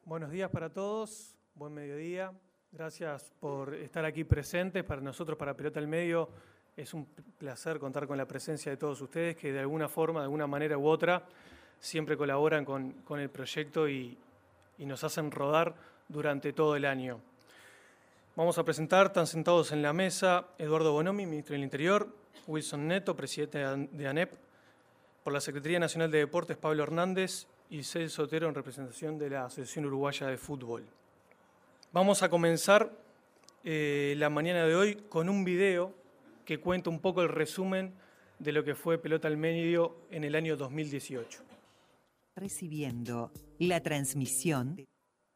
Buenos días para todos, buen mediodía. Gracias por estar aquí presentes. Para nosotros, para Pelota al Medio, es un placer contar con la presencia de todos ustedes que de alguna forma, de alguna manera u otra, siempre colaboran con el proyecto y nos hacen rodar durante todo el año. Vamos a presentar, están sentados en la mesa, Eduardo Bonomi, ministro del Interior, Wilson Neto, presidente de ANEP, por la Secretaría Nacional de Deportes, Pablo Hernández, y Celso Otero en representación de la Asociación Uruguaya de Fútbol. Vamos a comenzar la mañana de hoy con un video que cuenta un poco el resumen de lo que fue Pelota al Medio en el año 2018. Recibiendo la transmisión de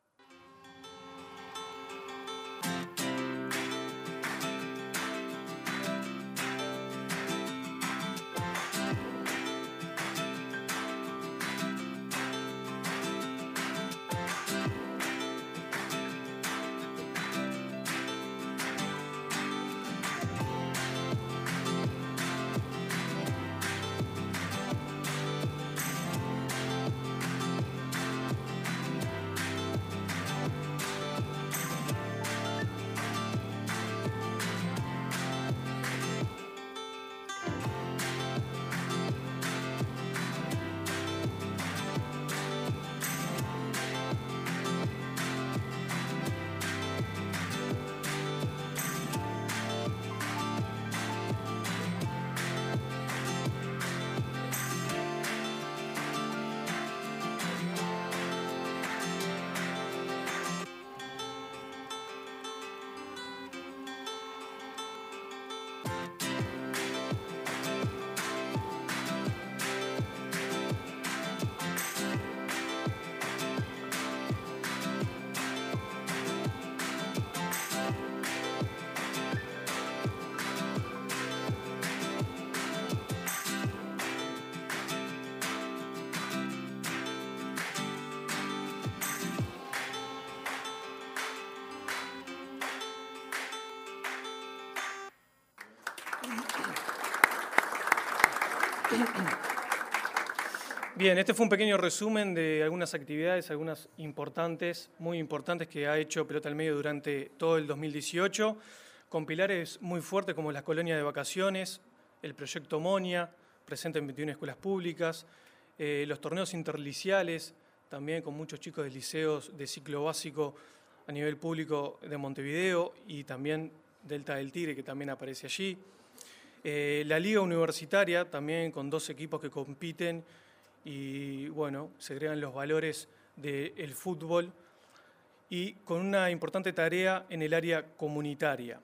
Bien, este fue un pequeño resumen de algunas actividades, algunas importantes, muy importantes que ha hecho Pelota al Medio durante todo el 2018, con pilares muy fuertes como las colonias de vacaciones, el proyecto Monia, presente en 21 escuelas públicas, los torneos interliciales, también con muchos chicos de liceos de ciclo básico a nivel público de Montevideo y también Delta del Tigre, que también aparece allí. La Liga Universitaria, también con 2 equipos que compiten y, bueno, se agregan los valores del fútbol y con una importante tarea en el área comunitaria.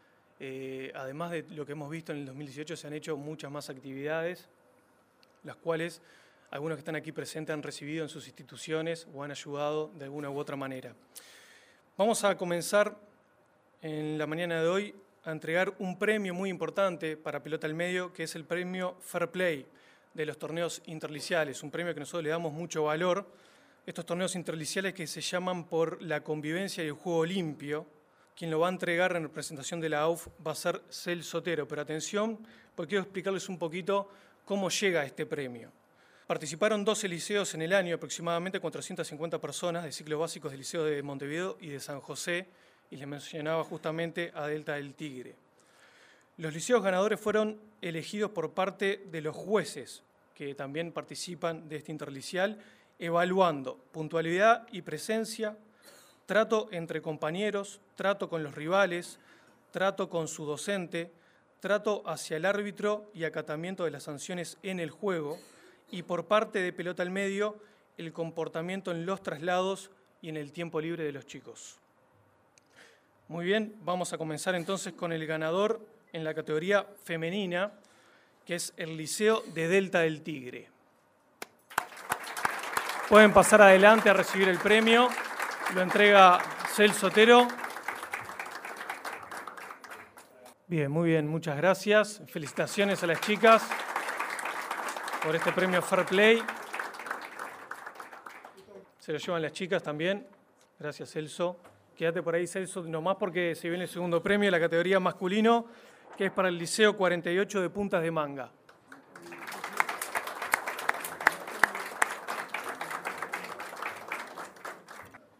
Además de lo que hemos visto en el 2018, se han hecho muchas más actividades, las cuales algunos que están aquí presentes han recibido en sus instituciones o han ayudado de alguna u otra manera. Vamos a comenzar en la mañana de hoy a entregar un premio muy importante para Pelota al Medio, que es el premio Fair Play de los torneos interliciales, un premio que nosotros le damos mucho valor. Estos torneos interliciales que se llaman por la convivencia y el juego limpio. Quien lo va a entregar en representación de la AUF va a ser Celso Otero. Pero atención, porque quiero explicarles un poquito cómo llega a este premio. Participaron 12 liceos en el año, aproximadamente 450 personas de ciclos básicos del Liceo de Montevideo y de San José, y les mencionaba justamente a Delta del Tigre. Los liceos ganadores fueron elegidos por parte de los jueces, que también participan de este interlicial, evaluando puntualidad y presencia, trato entre compañeros, trato con los rivales, trato con su docente, trato hacia el árbitro y acatamiento de las sanciones en el juego, y por parte de Pelota al Medio, el comportamiento en los traslados y en el tiempo libre de los chicos. Muy bien, vamos a comenzar entonces con el ganador en la categoría femenina, que es el Liceo de Delta del Tigre. Pueden pasar adelante a recibir el premio, lo entrega Celso Otero. Bien, muy bien, muchas gracias. Felicitaciones a las chicas por este premio Fair Play. Se lo llevan las chicas también. Gracias, Celso. Quédate por ahí, Celso, nomás porque se viene el segundo premio, la categoría masculino, que es para el Liceo 48 de Puntas de Manga.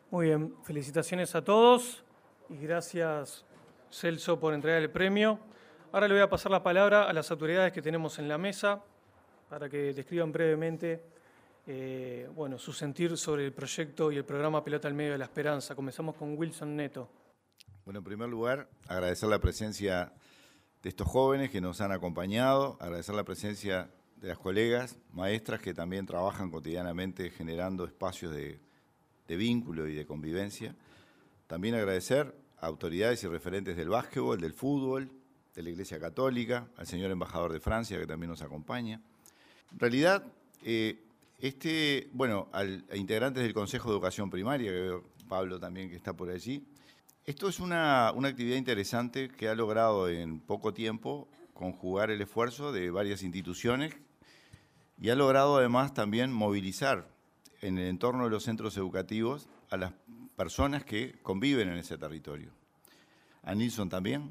Muy bien, felicitaciones a todos y gracias, Celso, por entregar el premio. Ahora le voy a pasar la palabra a las autoridades que tenemos en la mesa para que describan brevemente su sentir sobre el proyecto y el programa Pelota al Medio de la Esperanza. Comenzamos con Wilson Neto. Bueno, en primer lugar, agradecer la presencia de estos jóvenes que nos han acompañado, agradecer la presencia de las colegas, maestras que también trabajan cotidianamente generando espacios de vínculo y de convivencia. También agradecer a autoridades y referentes del básquetbol, del fútbol, de la Iglesia Católica, al señor embajador de Francia que también nos acompaña. En realidad, a integrantes del Consejo de Educación Primaria, que veo Pablo también que está por allí. Esto es una actividad interesante que ha logrado en poco tiempo conjugar el esfuerzo de varias instituciones y ha logrado además también movilizar en el entorno de los centros educativos a las personas que conviven en ese territorio. A Nilson también,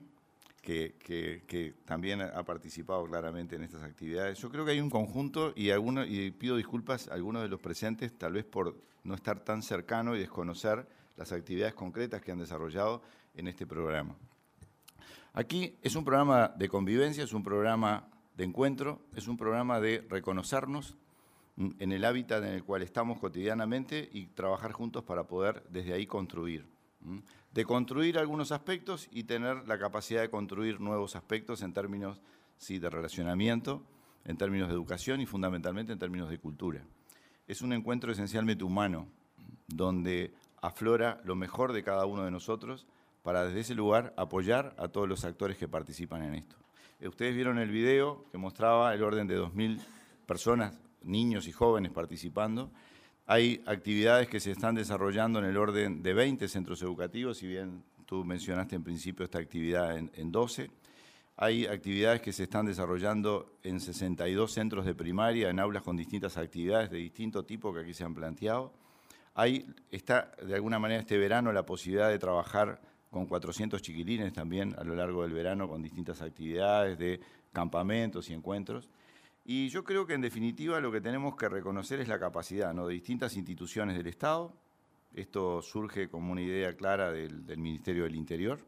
que también ha participado claramente en estas actividades. Yo creo que hay un conjunto y pido disculpas a algunos de los presentes, tal vez por no estar tan cercano y desconocer las actividades concretas que han desarrollado en este programa. Aquí es un programa de convivencia, es un programa de encuentro, es un programa de reconocernos en el hábitat en el cual estamos cotidianamente y trabajar juntos para poder desde ahí construir. De construir algunos aspectos y tener la capacidad de construir nuevos aspectos en términos de relacionamiento, en términos de educación y fundamentalmente en términos de cultura. Es un encuentro esencialmente humano, donde aflora lo mejor de cada uno de nosotros para desde ese lugar apoyar a todos los actores que participan en esto. Ustedes vieron el video que mostraba el orden de 2.000 personas, niños y jóvenes participando. Hay actividades que se están desarrollando en el orden de 20 centros educativos, si bien tú mencionaste en principio esta actividad en 12. Hay actividades que se están desarrollando en 62 centros de primaria, en aulas con distintas actividades de distinto tipo que aquí se han planteado. Está de alguna manera este verano la posibilidad de trabajar con 400 chiquilines también a lo largo del verano con distintas actividades de campamentos y encuentros. Y yo creo que en definitiva lo que tenemos que reconocer es la capacidad, ¿no?, de distintas instituciones del Estado. Esto surge como una idea clara del Ministerio del Interior.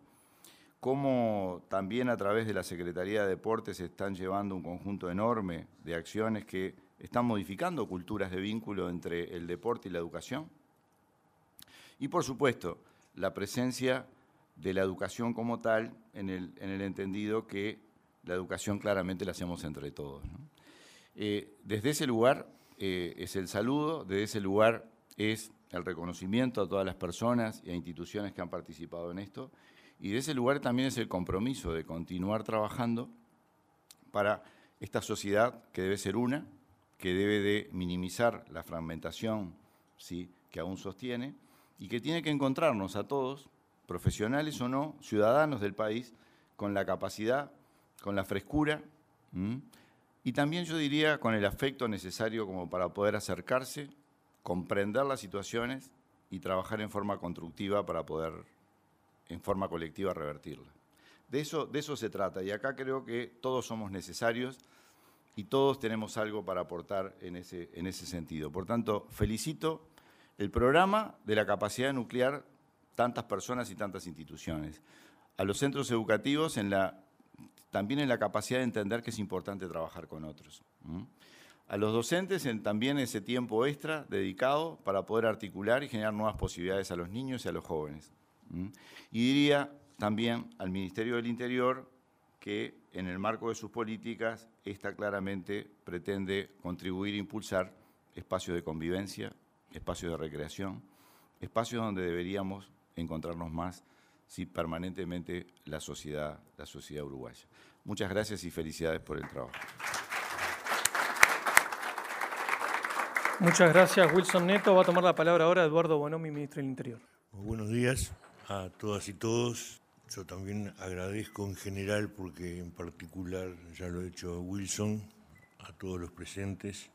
Cómo también a través de la Secretaría de Deportes se están llevando un conjunto enorme de acciones que están modificando culturas de vínculo entre el deporte y la educación. Y por supuesto, la presencia de la educación como tal en el entendido que la educación claramente la hacemos entre todos, ¿no? Desde ese lugar es el saludo, desde ese lugar es el reconocimiento a todas las personas y a instituciones que han participado en esto, y de ese lugar también es el compromiso de continuar trabajando para esta sociedad que debe ser una, que debe de minimizar la fragmentación, ¿sí?, que aún sostiene, y que tiene que encontrarnos a todos, profesionales o no, ciudadanos del país, con la capacidad, con la frescura, y también yo diría con el afecto necesario como para poder acercarse, comprender las situaciones y trabajar en forma constructiva para poder, en forma colectiva, revertirla. De eso se trata, y acá creo que todos somos necesarios y todos tenemos algo para aportar en ese sentido. Por tanto, felicito el programa de la capacidad de nuclear tantas personas y tantas instituciones. A los centros educativos también en la capacidad de entender que es importante trabajar con otros. A los docentes también ese tiempo extra dedicado para poder articular y generar nuevas posibilidades a los niños y a los jóvenes. Y diría también al Ministerio del Interior que en el marco de sus políticas, esta claramente pretende contribuir e impulsar espacios de convivencia, espacios de recreación, espacios donde deberíamos encontrarnos más permanentemente la sociedad uruguaya. Muchas gracias y felicidades por el trabajo. Muchas gracias, Wilson Neto. Va a tomar la palabra ahora Eduardo Bonomi, ministro del Interior. Buenos días a todas y todos. Yo también agradezco en general, porque en particular ya lo he hecho Wilson, a todos los presentes.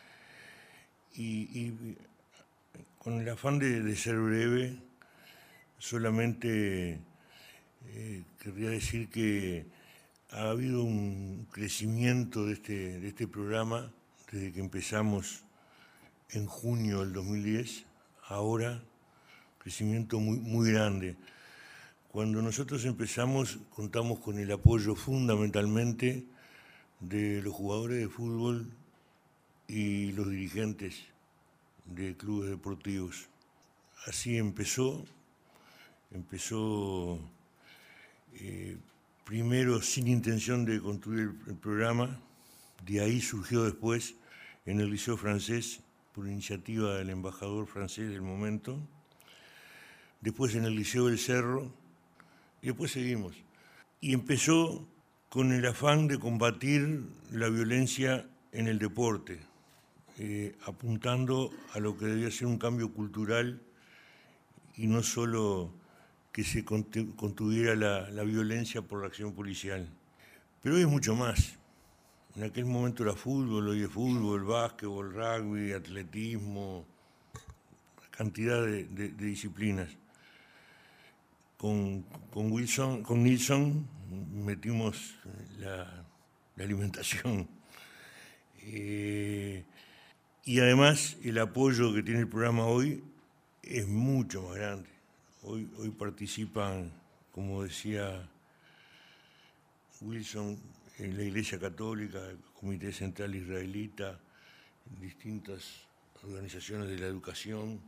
Y con el afán de ser breve, solamente querría decir que ha habido un crecimiento de este programa desde que empezamos en junio del 2010. Ahora crecimiento muy, muy grande. Cuando nosotros empezamos, contamos con el apoyo fundamentalmente de los jugadores de fútbol y los dirigentes de clubes deportivos. Así empezó primero sin intención de construir el programa, de ahí surgió después en el Liceo Francés, por iniciativa del embajador francés del momento, después en el Liceo del Cerro, y después seguimos. Y empezó con el afán de combatir la violencia en el deporte, apuntando a lo que debía ser un cambio cultural y no solo que se contuviera la violencia por la acción policial. Pero hoy es mucho más. En aquel momento era fútbol, hoy es fútbol, básquetbol, rugby, atletismo, cantidad de disciplinas. Con Nilsson metimos la alimentación. Y además el apoyo que tiene el programa hoy es mucho más grande. Hoy participan, como decía Wilson, en la Iglesia Católica, el Comité Central Israelita, distintas organizaciones de la educación,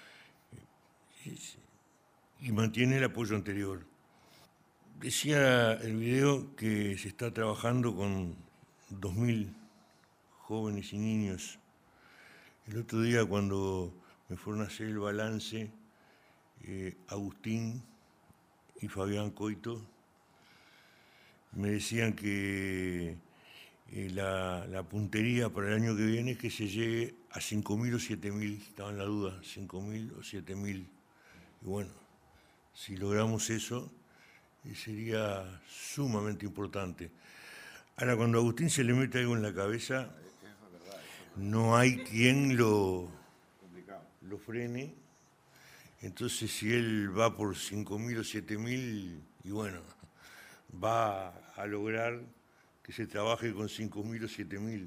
y mantiene el apoyo anterior. Decía el video que se está trabajando con 2.000 jóvenes y niños. El otro día, cuando me fueron a hacer el balance, Agustín y Fabián Coito me decían que la puntería para el año que viene es que se llegue a 5.000 o 7.000, estaba en la duda, 5.000 o 7.000. Y bueno, si logramos eso, sería sumamente importante. Ahora, cuando a Agustín se le mete algo en la cabeza, no hay quien lo frene. Entonces, si él va por 5.000 o 7.000, y bueno, va a lograr que se trabaje con 5.000 o 7.000.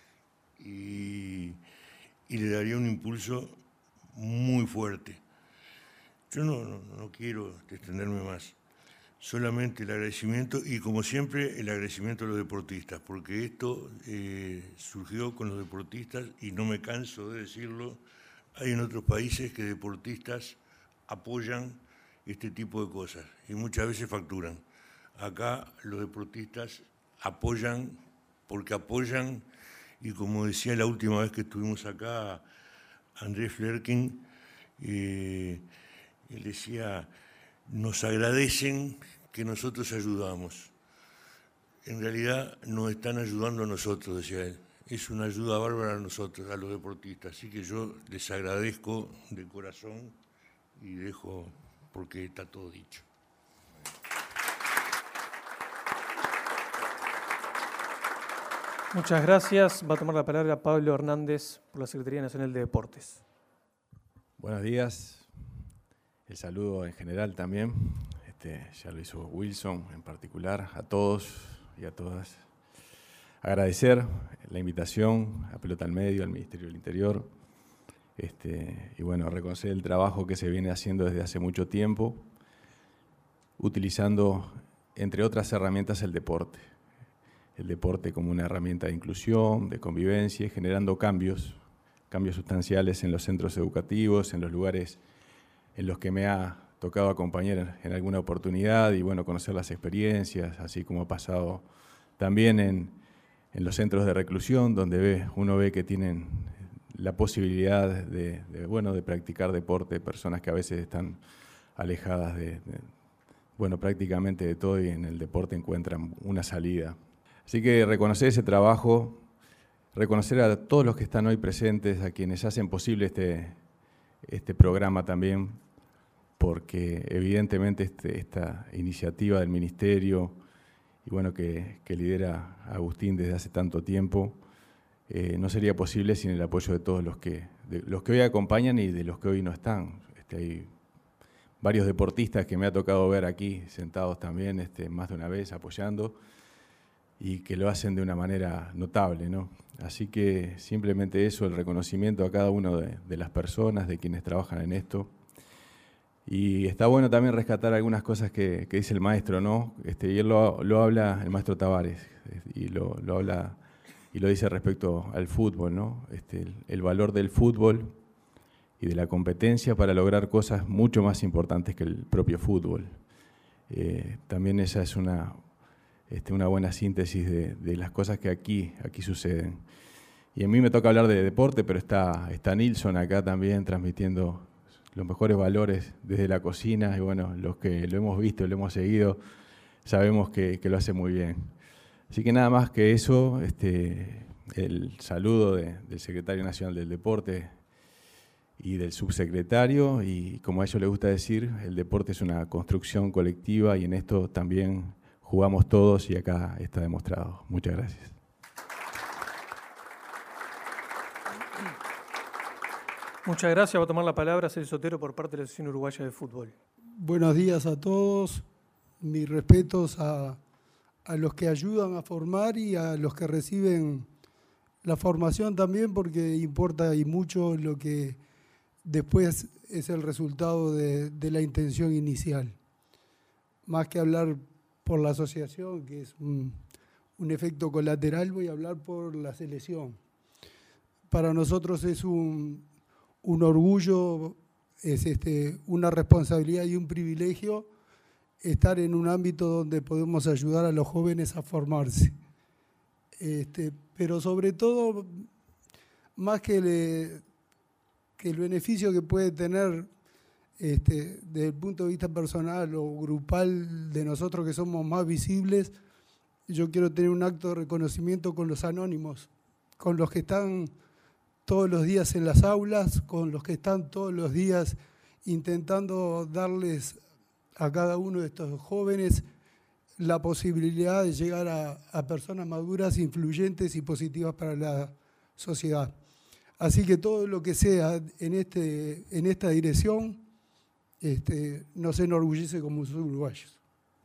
Y le daría un impulso muy fuerte. Yo no quiero extenderme más. Solamente el agradecimiento y, como siempre, el agradecimiento a los deportistas, porque esto surgió con los deportistas y no me canso de decirlo. Hay en otros países que deportistas apoyan este tipo de cosas y muchas veces facturan. Acá los deportistas apoyan porque apoyan, y como decía la última vez que estuvimos acá, Andrés Flerkin, él decía, nos agradecen que nosotros ayudamos. En realidad nos están ayudando a nosotros, decía él. Es una ayuda bárbara a nosotros, a los deportistas. Así que yo les agradezco de corazón y dejo porque está todo dicho. Muchas gracias. Va a tomar la palabra Pablo Hernández por la Secretaría Nacional de Deportes. Buenos días. El saludo en general también. Ya lo hizo Wilson en particular, a todos y a todas. Agradecer la invitación a Pelota al Medio, al Ministerio del Interior, y bueno, reconocer el trabajo que se viene haciendo desde hace mucho tiempo, utilizando, entre otras herramientas, el deporte. El deporte como una herramienta de inclusión, de convivencia, generando cambios sustanciales en los centros educativos, en los lugares en los que me ha tocado acompañar en alguna oportunidad y bueno, conocer las experiencias, así como ha pasado también en los centros de reclusión, donde uno ve que tienen la posibilidad de practicar deporte, personas que a veces están alejadas prácticamente de todo y en el deporte encuentran una salida. Así que reconocer ese trabajo, reconocer a todos los que están hoy presentes, a quienes hacen posible este programa también, porque evidentemente esta iniciativa del Ministerio y bueno, que lidera Agustín desde hace tanto tiempo, no sería posible sin el apoyo de todos los que hoy acompañan y de los que hoy no están. Hay varios deportistas que me ha tocado ver aquí sentados también más de una vez apoyando y que lo hacen de una manera notable, ¿no? Así que simplemente eso, el reconocimiento a cada uno de las personas, de quienes trabajan en esto. Y está bueno también rescatar algunas cosas que dice el maestro, ¿no? Y él lo habla, el maestro Tavares, y lo habla y lo dice respecto al fútbol, ¿no? El valor del fútbol y de la competencia para lograr cosas mucho más importantes que el propio fútbol. También esa es una buena síntesis de las cosas que aquí suceden. Y a mí me toca hablar de deporte, pero está Nilsson acá también transmitiendo los mejores valores desde la cocina, y bueno, los que lo hemos visto, lo hemos seguido, sabemos que lo hace muy bien. Así que nada más que eso, el saludo del Secretario Nacional del Deporte y del subsecretario, y como a ellos les gusta decir, el deporte es una construcción colectiva y en esto también jugamos todos y acá está demostrado. Muchas gracias. Muchas gracias. Va a tomar la palabra Celso Otero por parte de la Asociación Uruguaya de Fútbol. Buenos días a todos. Mis respetos a los que ayudan a formar y a los que reciben la formación también, porque importa y mucho lo que después es el resultado de la intención inicial. Más que hablar por la asociación, que es un efecto colateral, voy a hablar por la selección. Para nosotros es un orgullo, es una responsabilidad y un privilegio estar en un ámbito donde podemos ayudar a los jóvenes a formarse. Pero sobre todo, más que el beneficio que puede tener desde el punto de vista personal o grupal de nosotros que somos más visibles, yo quiero tener un acto de reconocimiento con los anónimos, con los que están todos los días en las aulas, con los que están todos los días intentando darles a cada uno de estos jóvenes la posibilidad de llegar a personas maduras, influyentes y positivas para la sociedad. Así que todo lo que sea en esta dirección nos enorgullece como uruguayos.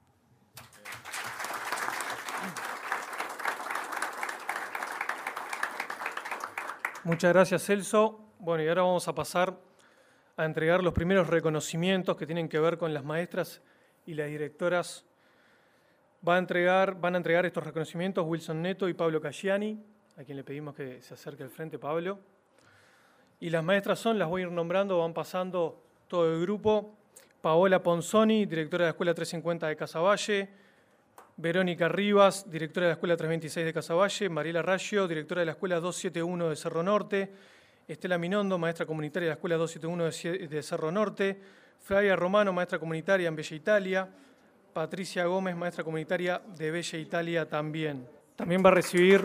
Muchas gracias, Celso. Bueno, y ahora vamos a pasar a entregar los primeros reconocimientos que tienen que ver con las maestras y las directoras. Van a entregar estos reconocimientos Wilson Neto y Pablo Casciani, a quien le pedimos que se acerque al frente, Pablo. Y las maestras las voy a ir nombrando, van pasando todo el grupo. Paola Ponzoni, directora de la Escuela 350 de Casaballe. Verónica Rivas, directora de la Escuela 326 de Casaballe. Mariela Raggio, directora de la Escuela 271 de Cerro Norte. Estela Minondo, maestra comunitaria de la Escuela 271 de Cerro Norte. Flavia Romano, maestra comunitaria en Bella Italia. Patricia Gómez, maestra comunitaria de Bella Italia también. También va a recibir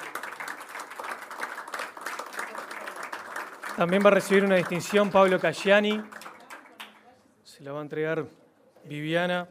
una distinción Pablo Casciani. Se la va a entregar Viviana.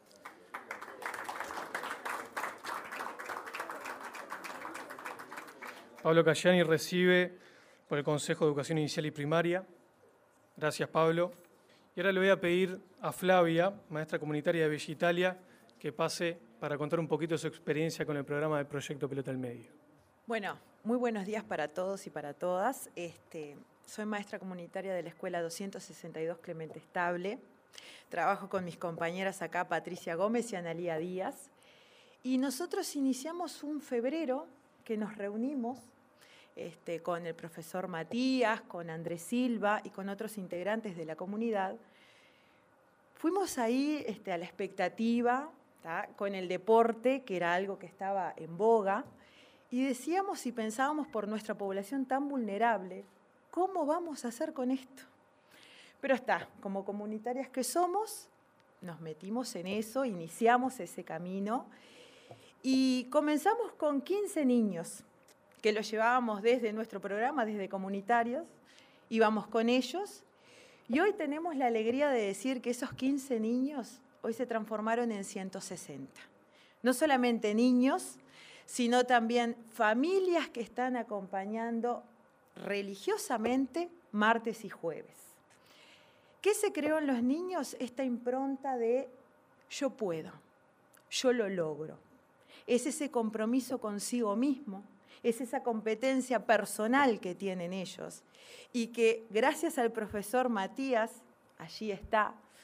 Pablo Casciani recibe por el Consejo de Educación Inicial y Primaria. Gracias, Pablo. Y ahora le voy a pedir a Flavia, maestra comunitaria de Bella Italia, que pase para contar un poquito de su experiencia con el programa del Proyecto Pelota al Medio. Bueno, muy buenos días para todos y para todas. Soy maestra comunitaria de la Escuela 262 Clemente Estable. Trabajo con mis compañeras acá, Patricia Gómez y Analía Díaz. Y nosotros iniciamos un febrero que nos reunimos con el profesor Matías, con Andrés Silva y con otros integrantes de la comunidad. Fuimos ahí a la expectativa, con el deporte, que era algo que estaba en boga, y decíamos y pensábamos por nuestra población tan vulnerable, ¿cómo vamos a hacer con esto? Pero como comunitarias que somos, nos metimos en eso, iniciamos ese camino y comenzamos con 15 niños, que los llevábamos desde nuestro programa, desde comunitarios, íbamos con ellos, y hoy tenemos la alegría de decir que esos 15 niños hoy se transformaron en 160. No solamente niños, sino también familias que están acompañando religiosamente martes y jueves. ¿Qué se creó en los niños? Esta impronta de yo puedo, yo lo logro. Es ese compromiso consigo mismo, es esa competencia personal que tienen ellos y que gracias al profesor Matías, allí está,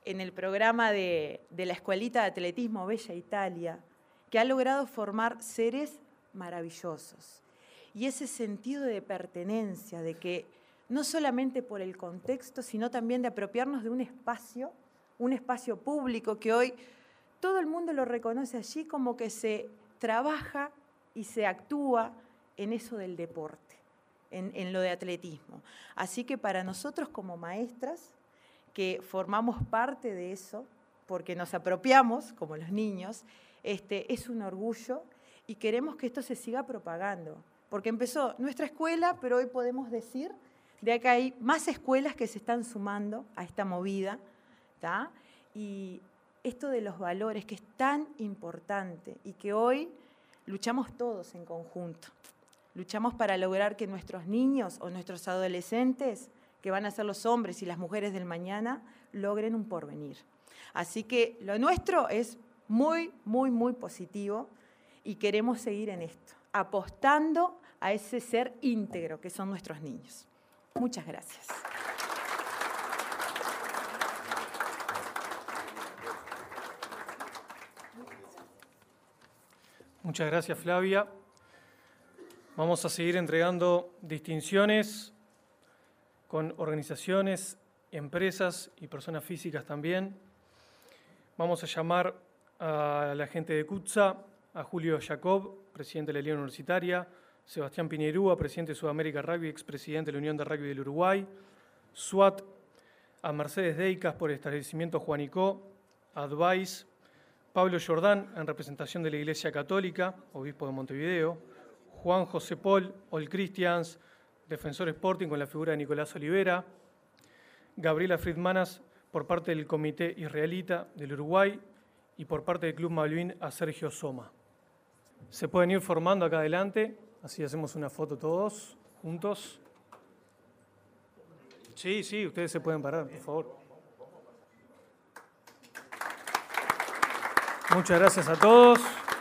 en el programa de la Escuelita de Atletismo Bella Italia, que ha logrado formar seres maravillosos. Y ese sentido de pertenencia, de que no solamente por el contexto, sino también de apropiarnos de un espacio público que hoy todo el mundo lo reconoce allí, como que se trabaja y se actúa en eso del deporte, en lo de atletismo. Así que para nosotros como maestras, que formamos parte de eso, porque nos apropiamos, como los niños, es un orgullo y queremos que esto se siga propagando. Porque empezó nuestra escuela, pero hoy podemos decir de que hay más escuelas que se están sumando a esta movida, ¿tá? Y esto de los valores, que es tan importante y que hoy luchamos todos en conjunto. Luchamos para lograr que nuestros niños o nuestros adolescentes, que van a ser los hombres y las mujeres del mañana, logren un porvenir. Así que lo nuestro es muy, muy, muy positivo y queremos seguir en esto, apostando a ese ser íntegro que son nuestros niños. Muchas gracias. Muchas gracias, Flavia. Vamos a seguir entregando distinciones con organizaciones, empresas y personas físicas también. Vamos a llamar a la gente de CUTSA, a Julio Jacob, presidente de la Liga Universitaria, Sebastián Piñerúa, presidente de Sudamérica Rugby, expresidente de la Unión de Rugby del Uruguay, SWAT, a Mercedes Deicas por el establecimiento Juanicó, Advice, Pablo Jordán, en representación de la Iglesia Católica, obispo de Montevideo, Juan José Paul, All Christians, Defensor Sporting con la figura de Nicolás Olivera, Gabriela Friedmanas por parte del Comité Israelita del Uruguay y por parte del Club Malvin a Sergio Soma. Se pueden ir formando acá adelante, así hacemos una foto todos juntos. Sí, ustedes se pueden parar, por favor. Muchas gracias a todos.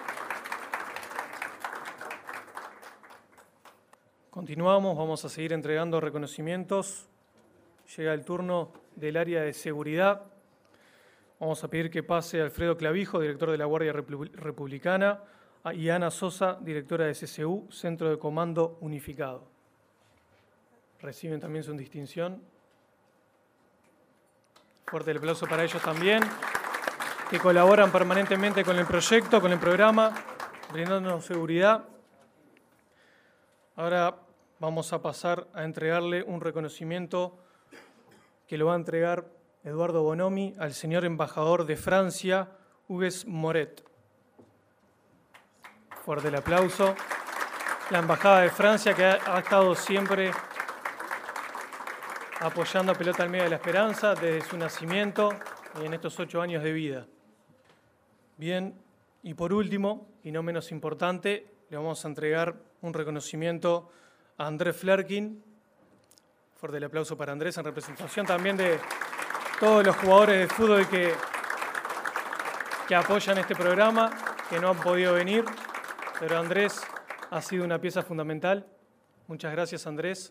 Continuamos, vamos a seguir entregando reconocimientos. Llega el turno del área de seguridad. Vamos a pedir que pase Alfredo Clavijo, director de la Guardia Republicana, y Ana Sosa, directora de CCU, Centro de Comando Unificado. Reciben también su distinción. Fuerte el aplauso para ellos también, que colaboran permanentemente con el proyecto, con el programa, brindándonos seguridad. Ahora vamos a pasar a entregarle un reconocimiento que lo va a entregar Eduardo Bonomi al señor embajador de Francia, Hugues Moret. Fuerte el aplauso. La Embajada de Francia, que ha estado siempre apoyando a Pelota al Medio de la Esperanza desde su nacimiento y en estos 8 años de vida. Bien, y por último, y no menos importante, le vamos a entregar un reconocimiento a Andrés Flerkin. Fuerte el aplauso para Andrés, en representación también de todos los jugadores de fútbol que apoyan este programa, que no han podido venir, pero Andrés ha sido una pieza fundamental. Muchas gracias, Andrés.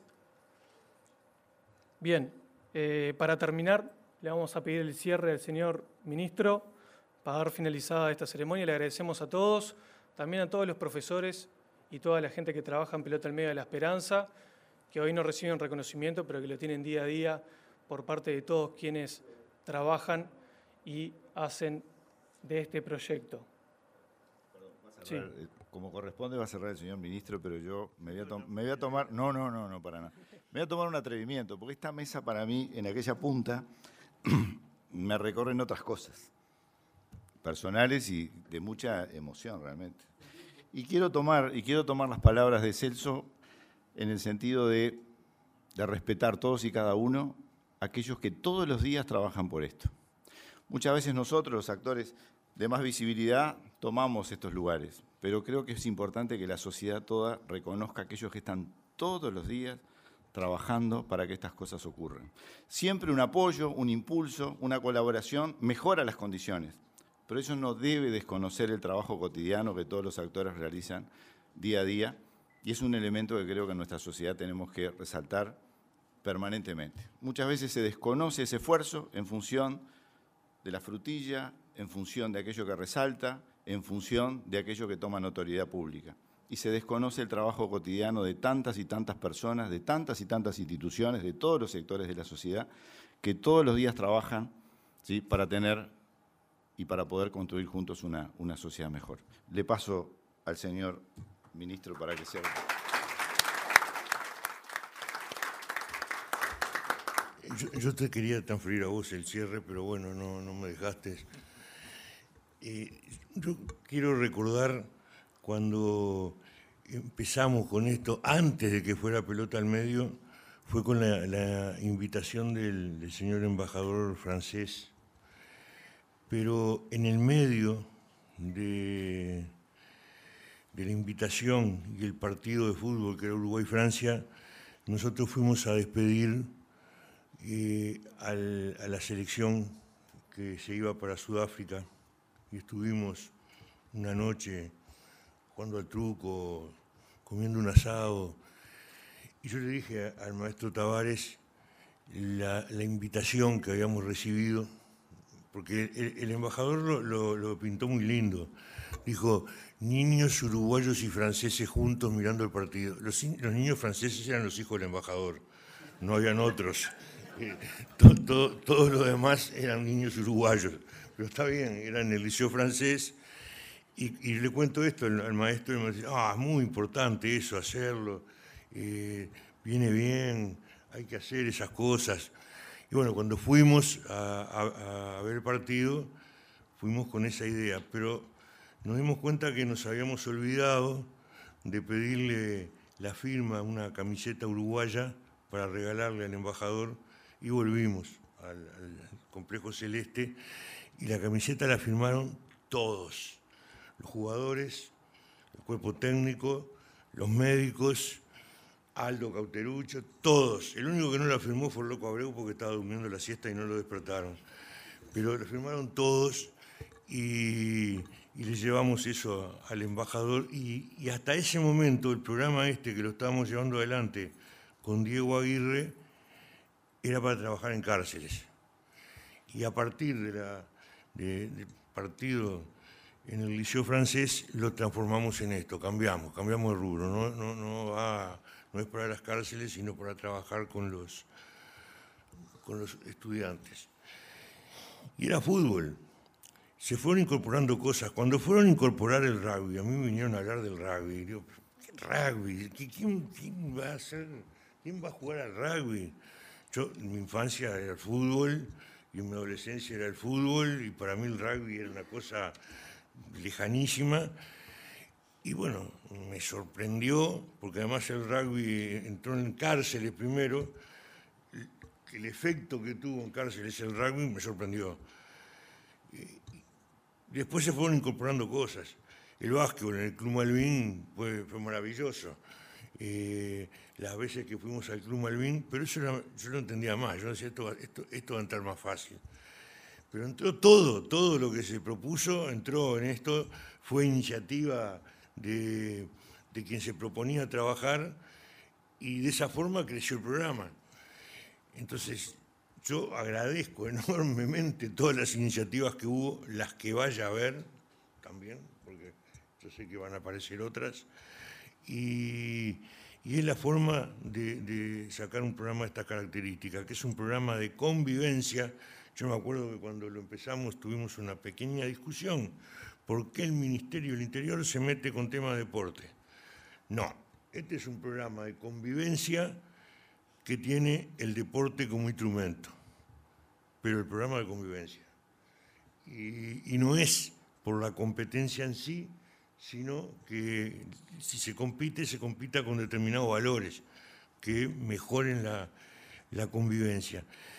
Bien, para terminar, le vamos a pedir el cierre al señor ministro para dar finalizada esta ceremonia. Le agradecemos a todos, también a todos los profesores y toda la gente que trabaja en Pelota al Medio de la Esperanza, que hoy no reciben reconocimiento, pero que lo tienen día a día por parte de todos quienes trabajan y hacen de este proyecto. Sí. Como corresponde va a cerrar el señor ministro, pero yo me voy a tomar... No, para nada. Me voy a tomar un atrevimiento, porque esta mesa para mí, en aquella punta, me recorren otras cosas, personales y de mucha emoción realmente. Y quiero tomar las palabras de Celso en el sentido de respetar todos y cada uno aquellos que todos los días trabajan por esto. Muchas veces nosotros, los actores de más visibilidad, tomamos estos lugares, pero creo que es importante que la sociedad toda reconozca a aquellos que están todos los días trabajando para que estas cosas ocurran. Siempre un apoyo, un impulso, una colaboración mejora las condiciones, pero eso no debe desconocer el trabajo cotidiano que todos los actores realizan día a día, y es un elemento que creo que en nuestra sociedad tenemos que resaltar permanentemente. Muchas veces se desconoce ese esfuerzo en función de la frutilla, en función de aquello que resalta, en función de aquello que toma notoriedad pública. Y se desconoce el trabajo cotidiano de tantas y tantas personas, de tantas y tantas instituciones, de todos los sectores de la sociedad, que todos los días trabajan, ¿sí?, para tener y para poder construir juntos una sociedad mejor. Le paso al señor ministro para que sea... Yo te quería transferir a vos el cierre, pero bueno, no me dejaste. Yo quiero recordar cuando empezamos con esto, antes de que fuera Pelota al Medio, fue con la invitación del señor embajador francés, pero en el medio de la invitación y el partido de fútbol que era Uruguay-Francia, nosotros fuimos a despedir a la selección que se iba para Sudáfrica y estuvimos una noche jugando al truco, comiendo un asado, y yo le dije al maestro Tavares la invitación que habíamos recibido, porque el embajador lo pintó muy lindo. Dijo, niños uruguayos y franceses juntos mirando el partido. Los niños franceses eran los hijos del embajador, no habían otros. Todos los demás eran niños uruguayos, pero está bien, eran en el liceo francés. Y le cuento esto al maestro y me dice, es muy importante eso, hacerlo, viene bien, hay que hacer esas cosas. Y bueno, cuando fuimos a ver el partido, fuimos con esa idea, pero nos dimos cuenta que nos habíamos olvidado de pedirle la firma, una camiseta uruguaya para regalarle al embajador, y volvimos al Complejo Celeste, y la camiseta la firmaron todos. Los jugadores, el cuerpo técnico, los médicos, Aldo Cauterucho, todos. El único que no la firmó fue el Loco Abreu porque estaba durmiendo la siesta y no lo despertaron. Pero la firmaron todos y le llevamos eso al embajador. Y hasta ese momento el programa que lo estábamos llevando adelante con Diego Aguirre era para trabajar en cárceles. Y a partir del partido en el Liceo Francés lo transformamos en esto, cambiamos de rubro, no es para las cárceles, sino para trabajar con los estudiantes. Y era fútbol. Se fueron incorporando cosas. Cuando fueron a incorporar el rugby, a mí me vinieron a hablar del rugby. Y digo, ¿qué rugby? ¿Quién va a hacer? ¿Quién va a jugar al rugby? Yo, en mi infancia era el fútbol, y en mi adolescencia era el fútbol, y para mí el rugby era una cosa lejanísima, y bueno, me sorprendió, porque además el rugby entró en cárceles primero, el efecto que tuvo en cárceles el rugby me sorprendió. Después se fueron incorporando cosas. El básquetbol en el Club Malvin fue maravilloso. Las veces que fuimos al Club Malvin, pero eso yo lo entendía más, yo decía, esto va a entrar más fácil. Pero entró todo lo que se propuso, entró en esto, fue iniciativa de quien se proponía trabajar, y de esa forma creció el programa. Entonces, yo agradezco enormemente todas las iniciativas que hubo, las que vaya a haber también, porque yo sé que van a aparecer otras, y es la forma de sacar un programa de esta característica, que es un programa de convivencia. Yo me acuerdo que cuando lo empezamos tuvimos una pequeña discusión. ¿Por qué el Ministerio del Interior se mete con temas de deporte? No, este es un programa de convivencia que tiene el deporte como instrumento, pero el programa de convivencia. Y no es por la competencia en sí, sino que si se compita con determinados valores que mejoren la convivencia.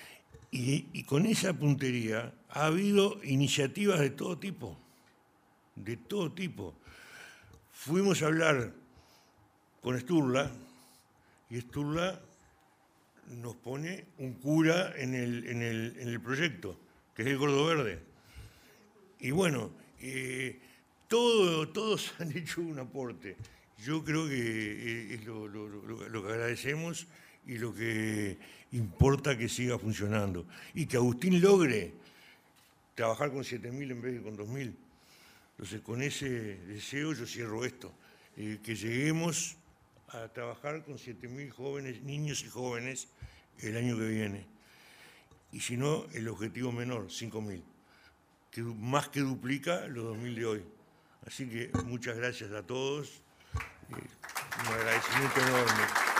Y con esa puntería ha habido iniciativas de todo tipo, Fuimos a hablar con Sturla, y Sturla nos pone un cura en el proyecto, que es el Gordo Verde. Y bueno, todos han hecho un aporte. Yo creo que es lo que agradecemos y lo que importa que siga funcionando. Y que Agustín logre trabajar con 7.000 en vez de con 2.000. Entonces, con ese deseo yo cierro esto, que lleguemos a trabajar con 7.000 jóvenes, niños y jóvenes el año que viene. Y si no, el objetivo menor, 5.000, que más que duplica los 2.000 de hoy. Así que muchas gracias a todos, un agradecimiento enorme.